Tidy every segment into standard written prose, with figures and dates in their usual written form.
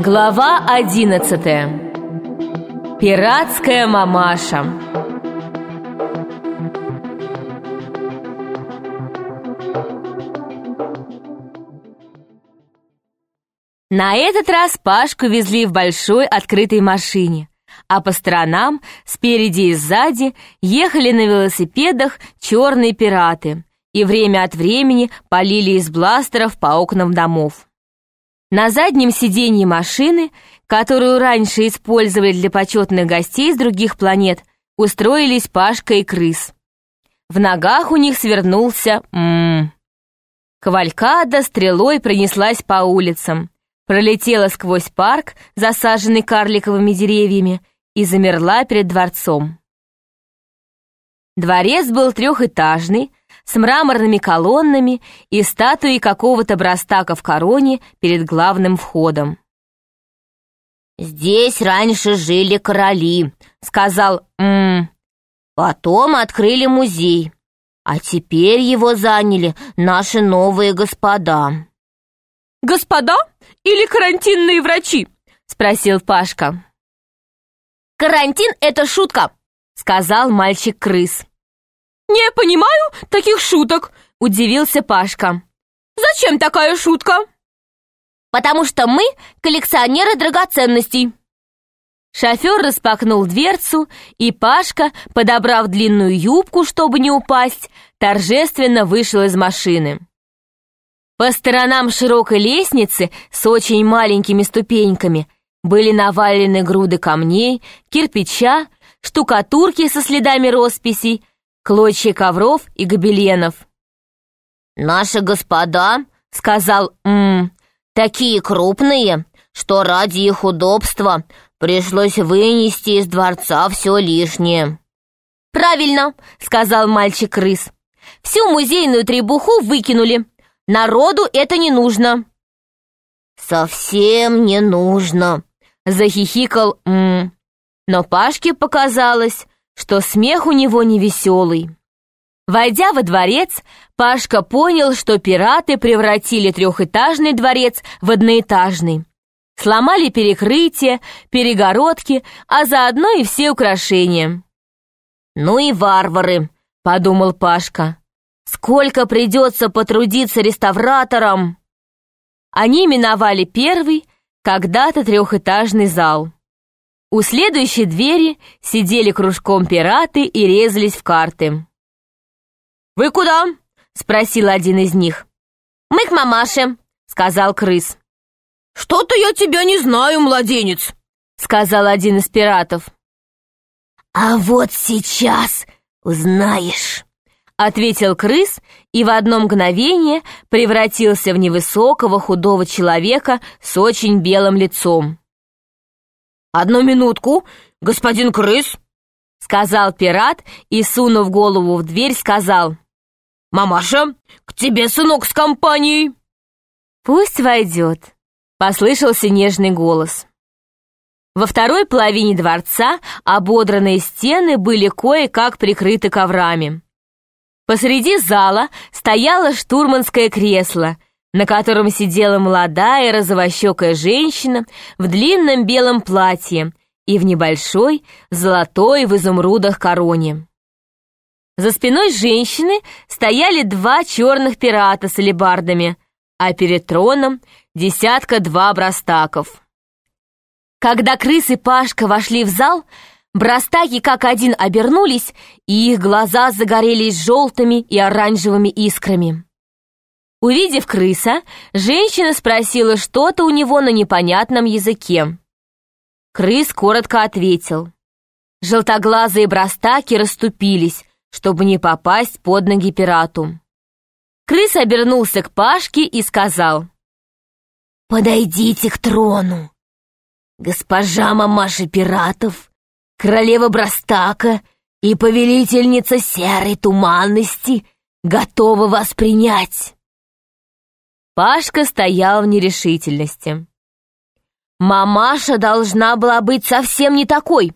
Глава 11. Пиратская мамаша. На этот раз Пашку везли в большой открытой машине, а по сторонам, спереди и сзади, ехали на велосипедах черные пираты и время от времени полили из бластеров по окнам домов. На заднем сиденье машины, которую раньше использовали для почетных гостей с других планет, устроились Пашка и Крыс. В ногах у них свернулся Кавалькада стрелой пронеслась по улицам, пролетела сквозь парк, засаженный карликовыми деревьями, и замерла перед дворцом. Дворец был трехэтажный, с мраморными колоннами и статуей какого-то брастака в короне перед главным входом. «Здесь раньше жили короли», — сказал «Потом открыли музей, а теперь его заняли наши новые господа». «Господа или карантинные врачи?» — спросил Пашка. «Карантин — это шутка», — сказал мальчик-крыс. «Не понимаю таких шуток», — удивился Пашка. «Зачем такая шутка?» «Потому что мы коллекционеры драгоценностей». Шофер распахнул дверцу, и Пашка, подобрав длинную юбку, чтобы не упасть, торжественно вышел из машины. По сторонам широкой лестницы с очень маленькими ступеньками были навалены груды камней, кирпича, штукатурки со следами росписей, клочья ковров и гобеленов. «Наши господа, — сказал такие крупные, что ради их удобства пришлось вынести из дворца все лишнее». «Правильно, — сказал мальчик-крыс, — всю музейную требуху выкинули. Народу это не нужно». «Совсем не нужно», — захихикал Но Пашке показалось, что смех у него невеселый. Войдя во дворец, Пашка понял, что пираты превратили трехэтажный дворец в одноэтажный. Сломали перекрытия, перегородки, а заодно и все украшения. «Ну и варвары», — подумал Пашка. «Сколько придется потрудиться реставраторам!» Они миновали первый, когда-то трехэтажный зал. У следующей двери сидели кружком пираты и резались в карты. «Вы куда?» — спросил один из них. «Мы к мамаше», — сказал крыс. «Что-то я тебя не знаю, младенец», — сказал один из пиратов. «А вот сейчас узнаешь», — ответил крыс и в одно мгновение превратился в невысокого худого человека с очень белым лицом. «Одну минутку, господин крыс», — сказал пират и, сунув голову в дверь, сказал: «Мамаша, к тебе сынок с компанией». «Пусть войдет», — послышался нежный голос. Во второй половине дворца ободранные стены были кое-как прикрыты коврами. Посреди зала стояло штурманское кресло, на котором сидела молодая розовощекая женщина в длинном белом платье и в небольшой золотой в изумрудах короне. За спиной женщины стояли два черных пирата с алебардами, а перед троном десятка-два брастаков. Когда крыс и Пашка вошли в зал, брастаки как один обернулись, и их глаза загорелись желтыми и оранжевыми искрами. Увидев крыса, женщина спросила что-то у него на непонятном языке. Крыс коротко ответил. Желтоглазые брастаки расступились, чтобы не попасть под ноги пирату. Крыс обернулся к Пашке и сказал: «Подойдите к трону. Госпожа мамаша пиратов, королева Брастака и повелительница серой туманности готова вас принять». Пашка стоял в нерешительности. «Мамаша должна была быть совсем не такой».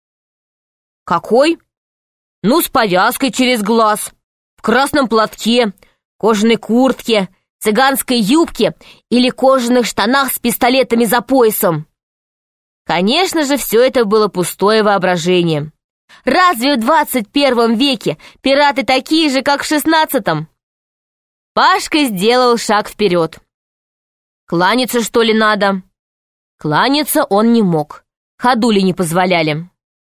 «Какой?» «Ну, с повязкой через глаз, в красном платке, кожаной куртке, цыганской юбке или кожаных штанах с пистолетами за поясом. Конечно же, все это было пустое воображение. Разве в 21 веке пираты такие же, как в 16-м? Пашка сделал шаг вперед. Кланяться, что ли, надо? Кланяться он не мог. Ходули не позволяли.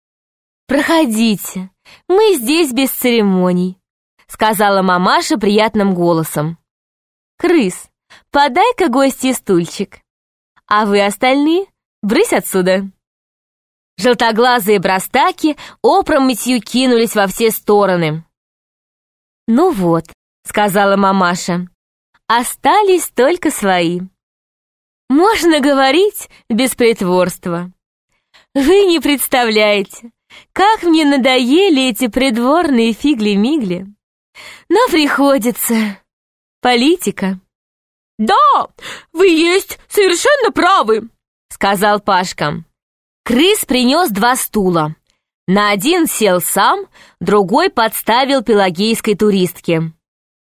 «Проходите, мы здесь без церемоний», — сказала мамаша приятным голосом. «Крыс, подай-ка гостье стульчик. А вы остальные, брысь отсюда». Желтоглазые брастаки опрометью кинулись во все стороны. «Ну вот», — сказала мамаша, — «остались только свои. Можно говорить без притворства. Вы не представляете, как мне надоели эти придворные фигли-мигли. Но приходится. Политика». «Да, вы есть совершенно правы», — сказал Пашка. Крыс принес 2 стула. На один сел сам, другой подставил пелагейской туристке.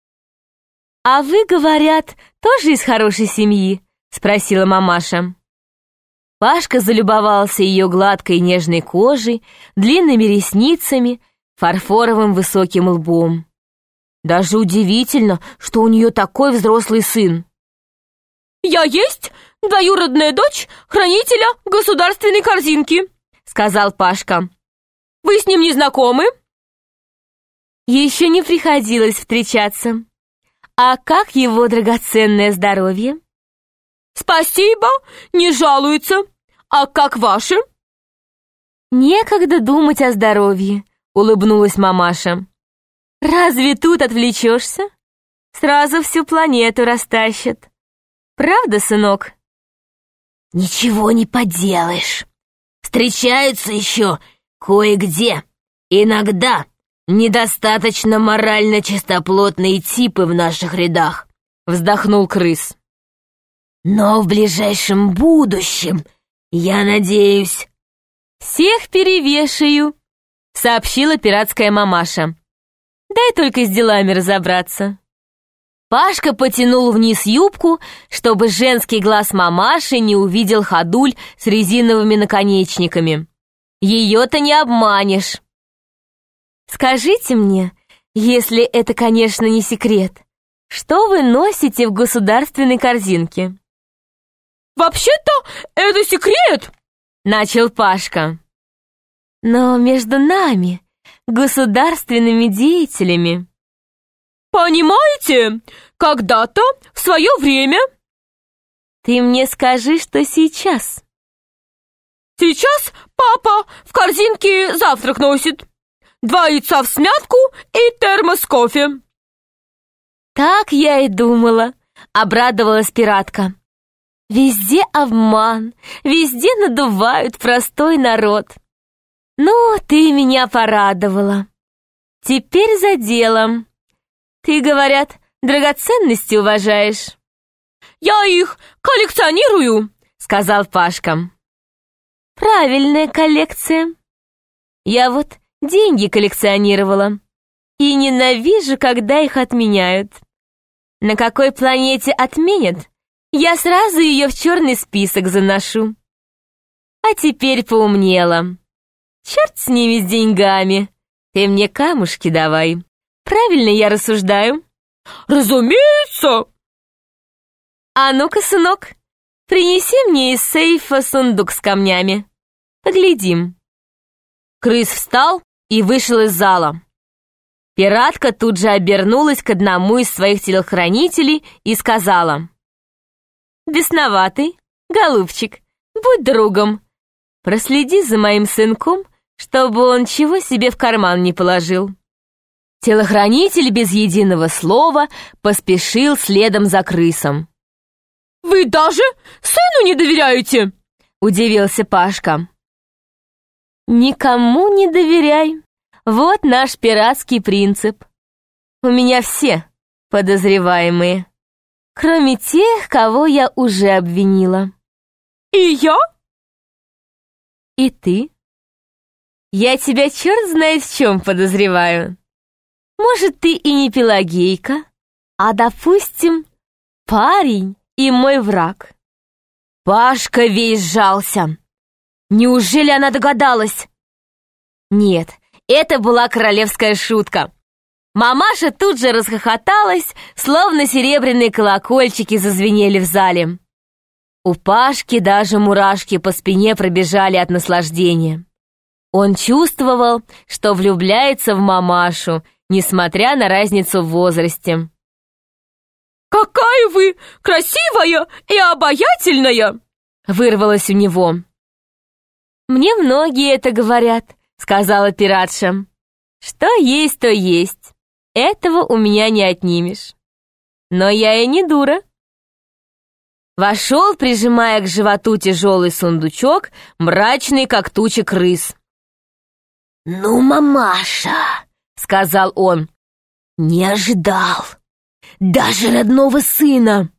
«А вы, говорят, тоже из хорошей семьи?» — спросила мамаша. Пашка залюбовался ее гладкой нежной кожей, длинными ресницами, фарфоровым высоким лбом. Даже удивительно, что у нее такой взрослый сын. «Я есть двоюродная дочь хранителя государственной корзинки», — сказал Пашка. «Вы с ним не знакомы?» «Еще не приходилось встречаться. А как его драгоценное здоровье?» «Спасибо, не жалуется. А как ваше?» «Некогда думать о здоровье», — улыбнулась мамаша. «Разве тут отвлечешься? Сразу всю планету растащат. Правда, сынок?» Ничего не поделаешь. Встречаются еще кое-где. Иногда недостаточно морально чистоплотные типы в наших рядах, вздохнул крыс. Но в ближайшем будущем, я надеюсь... «Всех перевешаю», — сообщила пиратская мамаша. «Дай только с делами разобраться». Пашка потянул вниз юбку, чтобы женский глаз мамаши не увидел ходуль с резиновыми наконечниками. Ее-то не обманешь. «Скажите мне, если это, конечно, не секрет, что вы носите в государственной корзинке?» «Вообще-то это секрет!» — начал Пашка. «Но между нами, государственными деятелями...» «Понимаете, когда-то, в свое время...» «Ты мне скажи, что сейчас». «Сейчас папа в корзинке завтрак носит. 2 яйца всмятку и термос кофе». «Так я и думала», — обрадовалась пиратка. «Везде обман, везде надувают простой народ. Ну, ты меня порадовала. Теперь за делом. Ты, говорят, драгоценности уважаешь?» «Я их коллекционирую», — сказал Пашка. «Правильная коллекция. Я вот деньги коллекционировала и ненавижу, когда их отменяют. На какой планете отменят, я сразу ее в черный список заношу. А теперь поумнела. Черт с ними, с деньгами. Ты мне камушки давай. Правильно я рассуждаю?» «Разумеется!» «А ну-ка, сынок, принеси мне из сейфа сундук с камнями. Поглядим». Крыс встал и вышел из зала. Пиратка тут же обернулась к одному из своих телохранителей и сказала: «Бесноватый, голубчик, будь другом. Проследи за моим сынком, чтобы он чего себе в карман не положил». Телохранитель без единого слова поспешил следом за крысом. «Вы даже сыну не доверяете?» — удивился Пашка. «Никому не доверяй. Вот наш пиратский принцип. У меня все подозреваемые, кроме тех, кого я уже обвинила». «И я?» «И ты? Я тебя черт знает в чем подозреваю. Может, ты и не Пелагейка, а, допустим, парень и мой враг». Пашка весь сжался. Неужели она догадалась? Нет, это была королевская шутка. Мамаша тут же расхохоталась, словно серебряные колокольчики зазвенели в зале. У Пашки даже мурашки по спине пробежали от наслаждения. Он чувствовал, что влюбляется в мамашу, несмотря на разницу в возрасте. «Какая вы красивая и обаятельная!» Вырвалось у него. «Мне многие это говорят», — сказала пиратша. «Что есть, то есть. Этого у меня не отнимешь. Но я и не дура». Вошел, прижимая к животу тяжелый сундучок, мрачный, как туча крыс. «Ну, мамаша», — сказал он, — «не ожидал. Даже родного сына».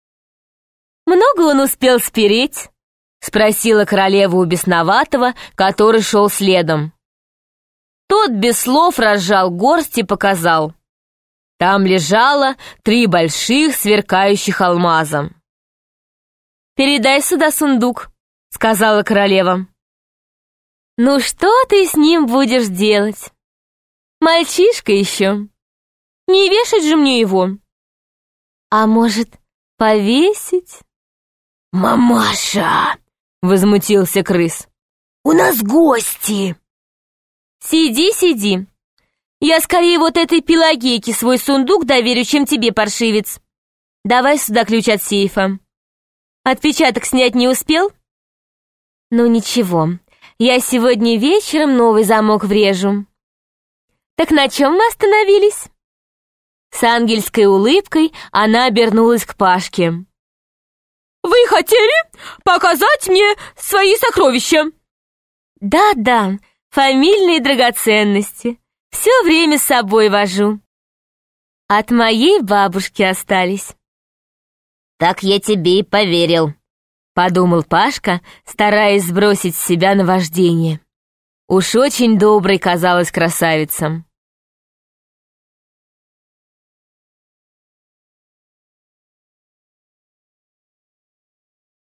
«Много он успел спереть?» — спросила королева у бесноватого, который шел следом. Тот без слов разжал горсть и показал. Там лежало 3 больших сверкающих алмаза. «Передай сюда сундук», — сказала королева. «Ну что ты с ним будешь делать? Мальчишка еще. Не вешать же мне его. А может, повесить?» «Мамаша!» — возмутился крыс. «У нас гости!» «Сиди, сиди. Я скорее вот этой Пелагейке свой сундук доверю, чем тебе, паршивец. Давай сюда ключ от сейфа. Отпечаток снять не успел? Ну ничего, я сегодня вечером новый замок врежу. Так на чем мы остановились?» С ангельской улыбкой она обернулась к Пашке. «Вы хотели показать мне свои сокровища?» «Да-да, фамильные драгоценности. Все время с собой вожу. От моей бабушки остались». «Так я тебе и поверил», — подумал Пашка, стараясь сбросить с себя наваждение. Уж очень доброй казалась красавица.